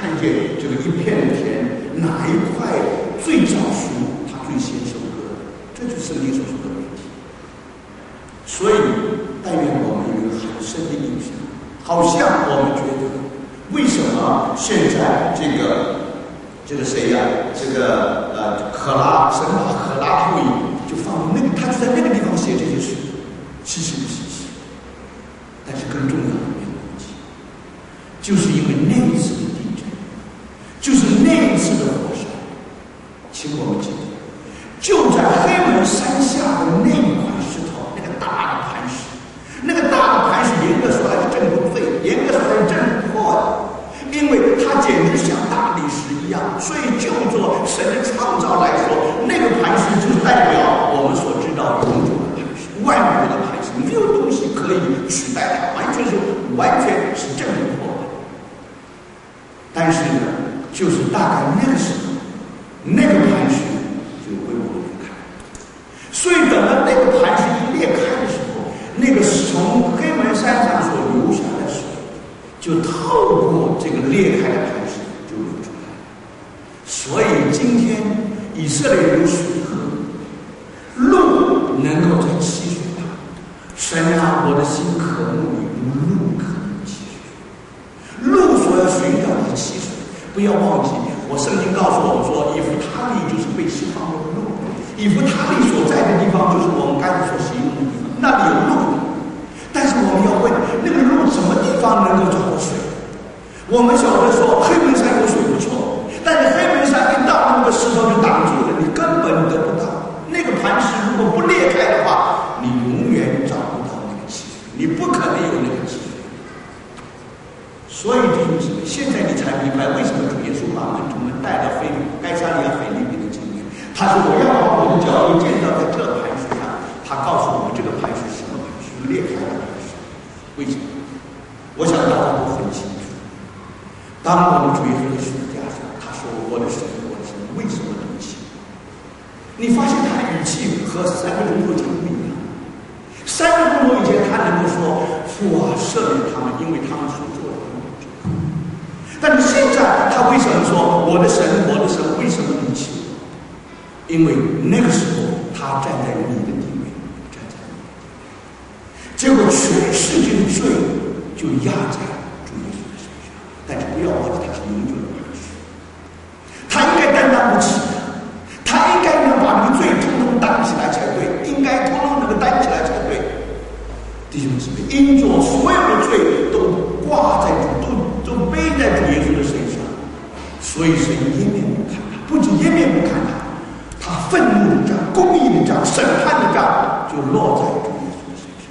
看见这个一片的田，哪一块最早熟，他最先收割，这就是圣经所说的问题。所以，但愿我们有一个很深的印象，好像我们觉得，为什么现在这个谁呀、神把可拉后裔就放那个，他就在那个地方写这些事，稀奇不稀奇？但是更重要的没有关系，就是因为那一次的地震，就是那一次的火山，请我们记得，就在黑门山下的那一块石头，那个大的磐石，那个大的磐石严格说来是震不废，严格说来是震不破的，因为它简直像大理石一样。所以就做神的创造来说，那个磐石就是代表我们所知道永久的磐石，万古的磐石，没有东西可以取代它，完全是震不破的。但是呢，就是大概那个时候，那个磐石就为我们裂开。所以等到那个磐石一裂开的时候，那个从黑门山上所流下的水，就透过这个裂开的磐石就流出来。所以今天以色列有水喝，鹿能够在溪水旁。神啊，我的心渴慕你，如鹿渴慕溪水。鹿所要寻找的溪水，不要忘记，我圣经告诉我们说，以弗他利就是被释放的鹿，以弗他利所在的地方就是我们刚才所形容的地方，那里有鹿。但是我们要问，那个鹿什么地方能够找到水？我们晓得说黑门山有水不错，但是黑门山一到那个石头就挡住了，你根本得不到。那个磐石如果不裂开的话，你永远找不到那个溪水，你不可能有那个溪水。所以弟兄姊妹，现在你才明白为什么主耶稣把门徒们带到该撒利亚腓立比的经验。他说：“我要把我的脚都建造在这磐石上。”他告诉我们，这个磐石是什么磐石？裂开的磐石。为什么？我想大家都很清楚。当我们主耶稣的十字架上，他说：“我的神，我的神，为什么离弃？”你发现他的语气和3个钟头前不一样。3个钟头以前，他能够说：“父啊，赦免他们，因为他们所做的。”但是现在，他为什么说：“我的神，我的神，为什么离弃我？”因为那个时候，他站在你的地位，站在你的地位，结果全世界的罪就压在主耶稣的身上。但是不要忘记，他是永久的磐石，他应该担当不起的，他应该能把那个罪统统担起来才对，应该统统能够担起来才对。弟兄姊妹，因着所有的罪都挂在都背在主耶稣的身上，所以神掩面不看他，不仅掩面不看他，他愤怒的杖、公义的杖、审判的杖就落在主耶稣的身上。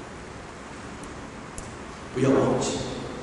不要忘记，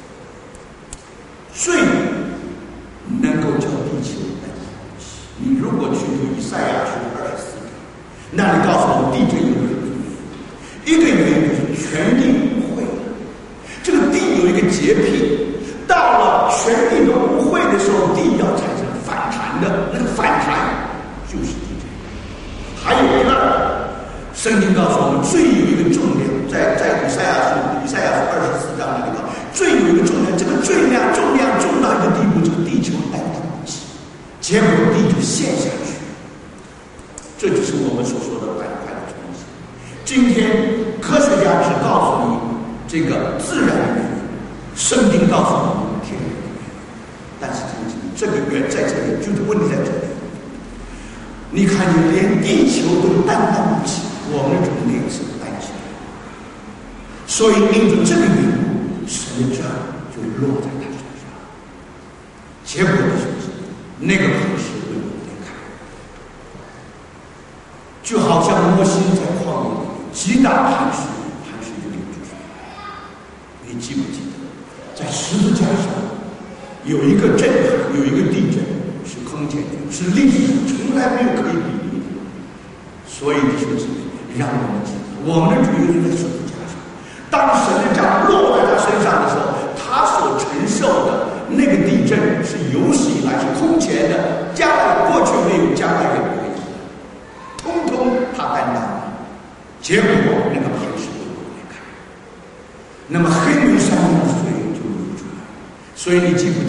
罪能够叫地球担当不起。你如果去读以赛亚书24章，那里告诉我们地震有2个原因，一个原因就是全地污秽了，这个地有一个洁癖，到了全地都污秽的时候，地要产生反弹的，那个反弹就是地震。还有第二，圣经告诉我们，罪有一个重量，在以赛亚书24章那里头，罪有一个重量，这个重量重到一个地步，这个地球担当不起，结果地就陷下去。这就是我们所说的板块的冲击。今天科学家只告诉你这个自然原因，圣经告诉你天然原因，但是这个原在这里，就是问题在这里。你看见连地球都担当不起，我们的主那次担起来，所以因着这个缘故，神的杖就落在他身上。结果是什么？那个磐石为我们裂开，就好像摩西在旷野里击打磐石，磐石就流出水来。你记不记得，在十字架上有一个震撼，有一个地震，是空前的，是历史上从来没有可以比拟的。所以弟兄姊妹，让我们记得，我们的主耶稣在十字架上，当神的杖落在他身上的时候，他所承受的那个地震是有史以来是空前的，将来过去没有，将来也不会有，通通他担当。结果那个磐石就裂开，那么黑云山的水就流出来。所以你记不记得？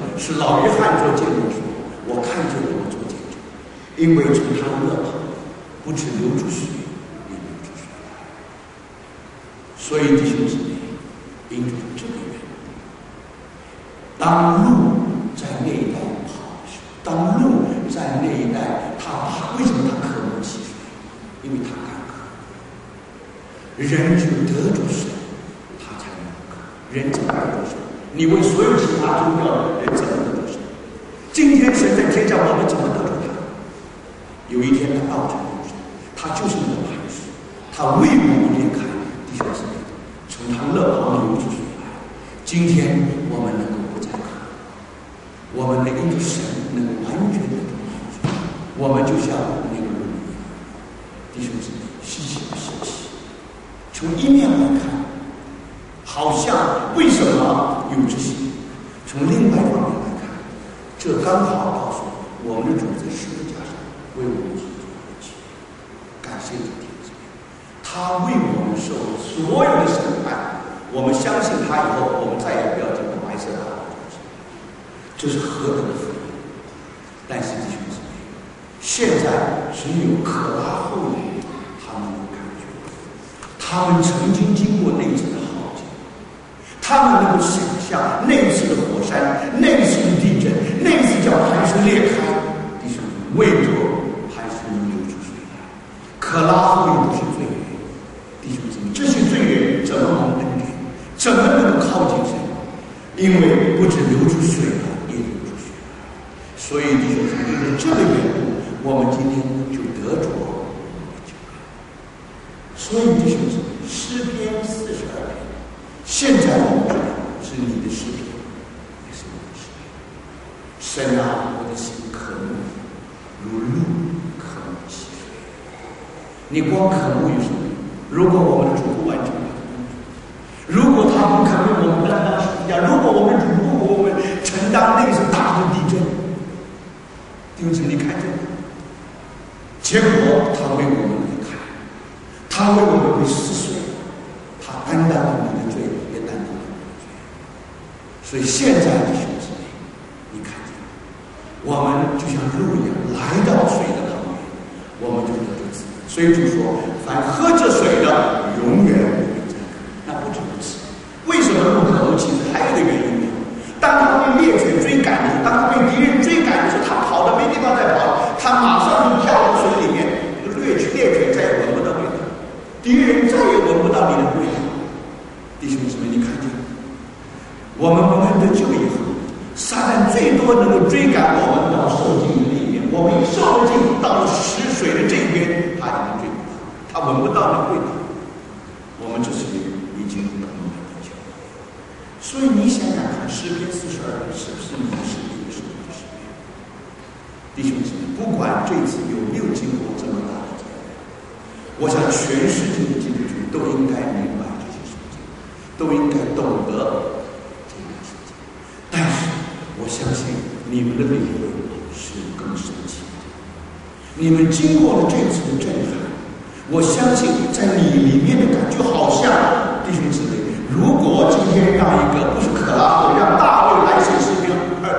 是老约翰做见证说：“我看见我做见证，因为从他勒旁不止流出水，也流出水来。”所以弟兄姊妹，因着这个原因，当路在那一带跑的时候，当路在那一带，为什么他渴慕溪水？因为他干渴。人就得着水，他才能渴。人怎么得着水？你问所有其他宗教的人怎么得着水？今天神在天上，我们怎么得着他？有一天他道成肉身，他就是那个磐石，他为我们裂开弟兄姊妹，从他勒旁流出水来。今天我们能够不再渴，我们能因着神能完全的得到水，我们就像那个路一样，弟兄姊妹，稀奇不稀奇？从一面来看，好像为什么有这些？从另外一方面来看，这刚好告诉我们的主在十字架上为我们所做的一切。感谢主天父，他为我们受所有的审判，我们相信他以后，我们再也不要经过白色的道路。这是何等的福音！但是弟兄姊妹，现在只有可拉后裔他们有感觉，他们曾经经过那一次的浩劫，他们能够想象那一次的火山，那一次的地震，那一次叫磐石裂开，弟兄们，为着磐石能流出水来。可拉后裔都是罪人，弟兄姊妹，这些罪人怎么蒙恩典？怎么能够靠近神？因为不止流出水来，也流出血来。所以弟兄姊妹，因为这个缘故，我们今天就得着救恩。所以弟兄姊妹，诗篇42篇，现在我们知道是你的诗篇，也是我的诗篇。神啊，我的心渴慕如鹿渴慕溪水。你光渴慕于什么？如果我们的主不完成他的工作，如果他不肯为我们担当十字架，如果我们主不为我们承担那个是大的地震，弟兄姊妹，你看见吗？结果他为我们离开，他为我们被撕碎，他担当了你的罪，也担当了我的罪。所以现在的弟兄姊妹，你看见我们就像鹿一样来到水的旁边，我们就得着自由。所以主说，凡喝这水的，永远不会再渴。那不止如此，为什么鹿渴慕其实还有一个原因呢？当他被猎犬追赶的时候，当他被敌人追赶的时候，他跑的没地方再跑，他马上就跳到水里面，猎犬再也闻不到味道，敌人再也闻不到你的味道。弟兄姊妹，你看见我们蒙恩得救以后，撒旦最多能够追赶我们到受尽的那一边，我们一受了尽，到了死水的这一边，他已经追不到，他闻不到那味道。我们这是已经得蒙恩得救。所以你想想看，诗篇42篇是不是你的诗篇，也是你的诗篇？弟兄姊妹，不管这次有没有经过这么大的灾难，我想全世界的基督徒都应该明白这些事情，都应该懂得这个事情。但是我相信你们的领会是更深切的，你们经过了这次的震撼，我相信在你里面的感觉，好像弟兄姊妹，如果今天让一个不是可拉后，让大卫来写诗篇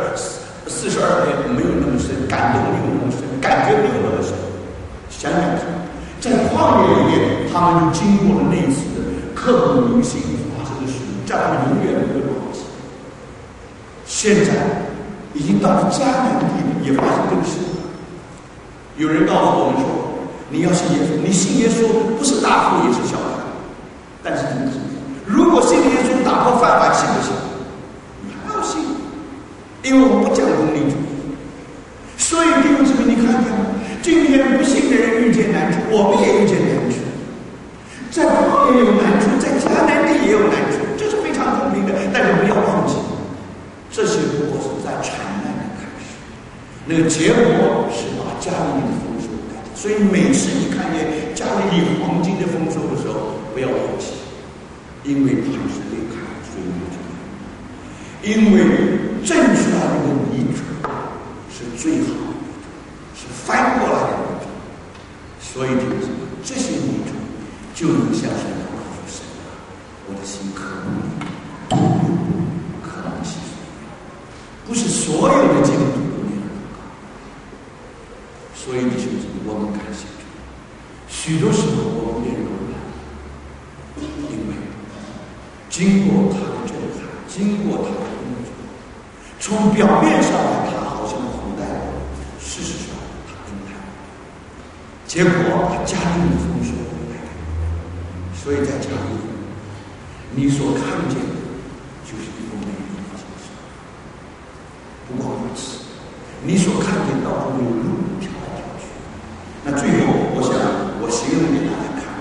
42篇，没有那么深，感动没有那么深，感觉没有那么深。想想看，在旷野里面，他们就经过了那一次的刻骨铭心发生的事，让他们永远不会忘记。现在已经到了迦南地，也发生这个事。有人告诉我们说，你要信耶稣，你信耶稣不是大富也是小富，但是你如果信耶稣打破犯法，信不信？你还要信，因为我们不讲功利主义。所以弟兄姊妹，你看见吗？今天不信的人遇见难处，我们也遇见难处，在旷野有难处，在迦南地也有难处，这是非常公平的。但是不要忘记，这些不过是在产难的开始，那个结果是把加利利的丰收带走。所以每次你看见加利利黄金的丰收的时候，不要忘记，因为磐石裂开，水流出来，因为正出来那个泥土是最好的泥土，是翻过来的泥土。所以这些泥土就能向神告诉神啊，我的心渴慕你，渴慕溪水，不不是所有的基督徒都那样祷告。所以弟兄姊妹，我们感谢主，许多时候我们变柔软，因为经过他的震撼，经过他的工作，从表面上来他好像苦待我，事实上他恩待我，结果他加给你丰收回来。所以在这里，你所看见的就是一幅美丽的景色。不光如此，你所看见道中有路跳来跳去。那最后，我想我形容给大家看，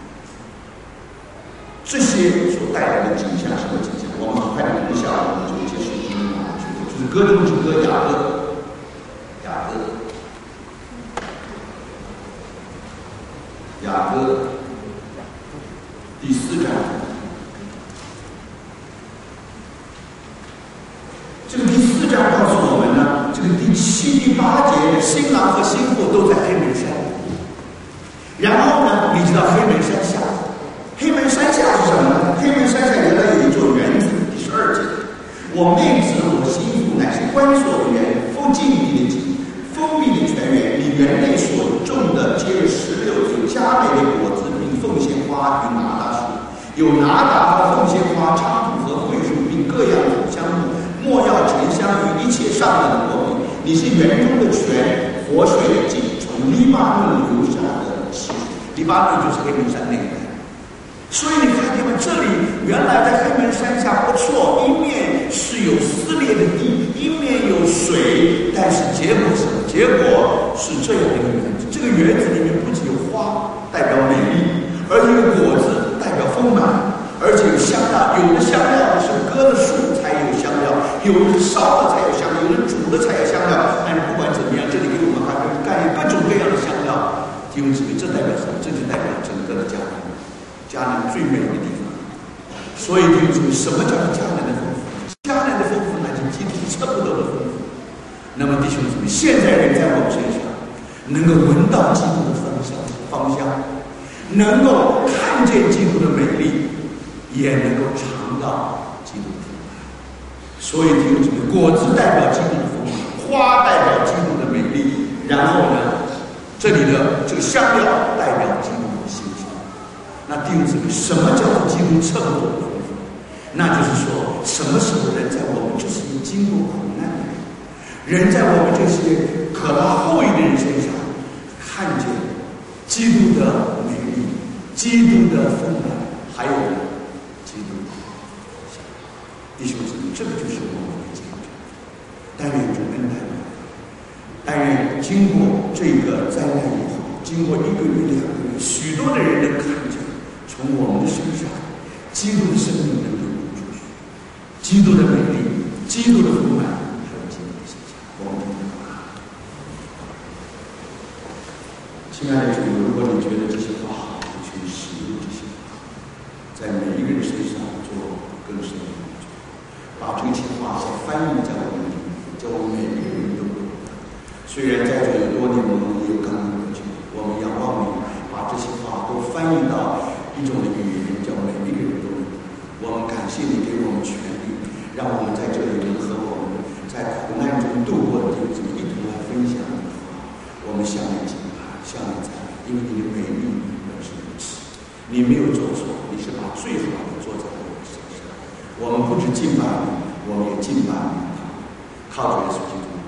这些所带来的景象是什么景象？我们很快的一下，我们就结束今天的聚会，就是歌中之歌雅歌，雅歌第4章。这个第4章告诉我们呢，这个第7、第8节，新郎和新妇都在黑门山。然后呢，你知道黑门山下，黑门山下是什么呢？黑门山下原来有一座园子，第12节，我妹子我新妇乃是关锁的园，封禁闭的井，封闭的泉源，里园内所种的皆有石榴，有佳美的果子，并凤仙花与拿达树，有拿达和凤仙花、菖蒲和桧树，并各样土香木。莫要沉香于一切上等的果品，你是园中的泉，活水的井，从黎巴嫩流下的溪水。黎巴嫩就是黑门山那一带。所以你看见吗？这里原来在黑门山下不错，一面是有撕裂的地，一面有水，但是结果是什么？结果是这样的一个园子。这个园子里面不仅有花代表美丽，而且有果子代表丰满，而且有香料，有的香料是割的树才有香料，有的烧的才有香料，有的煮的才有香料。但是不管怎么样，这里给我们还干各种各样的香料。弟兄姊妹，这代表什么？这就代表整个的迦南，迦南最美的地方。所以弟兄姊妹，什么叫做迦南的丰富？迦南的丰富乃是基督测不到的丰富。那么弟兄姊妹，现在人在我们身上能够闻到基督的芳香，能够看见基督的美丽，也能够尝到基督的丰满。所以弟兄姊妹，果子代表基督的丰满，花代表基督的美丽，然后呢，这里的这个香料代表基督的馨香。那弟兄姊妹，什么叫做基督测不到的丰富？那就是说，什么时候人在我们这些经过苦难的人在我们这些可拉后裔的人身上看见基督的美丽，基督的丰满，还有基督的香。弟兄姊妹，这个就是我们的见证。但愿主恩待我们，但愿经过这个灾难以后，经过1个月、2个月，许多的人能看见从我们的身上基督的生命能流露出去，基督的美丽，基督的丰满，还有基督的形象。我们祷告。亲爱的主，如果你觉得这些话好，就去使用这些话，在每一个人身上做更深的工作，把这些话再翻译在我们里面，叫我们每一个人都懂得。虽然在这有多年，我们也有刚刚的久，我们仰望你，把这些话都翻译到一种的语言，叫每一个人都能懂。我们感谢你给我们权利，让我们在这里能和我们在苦难中度过的弟兄一同来分享你的话。我们向你敬拜，向你赞美，因为你的美丽本是如此，你没有做错，你是把最好的做在我们身上。我们不止敬拜你，我们也敬拜你，靠着耶稣基督。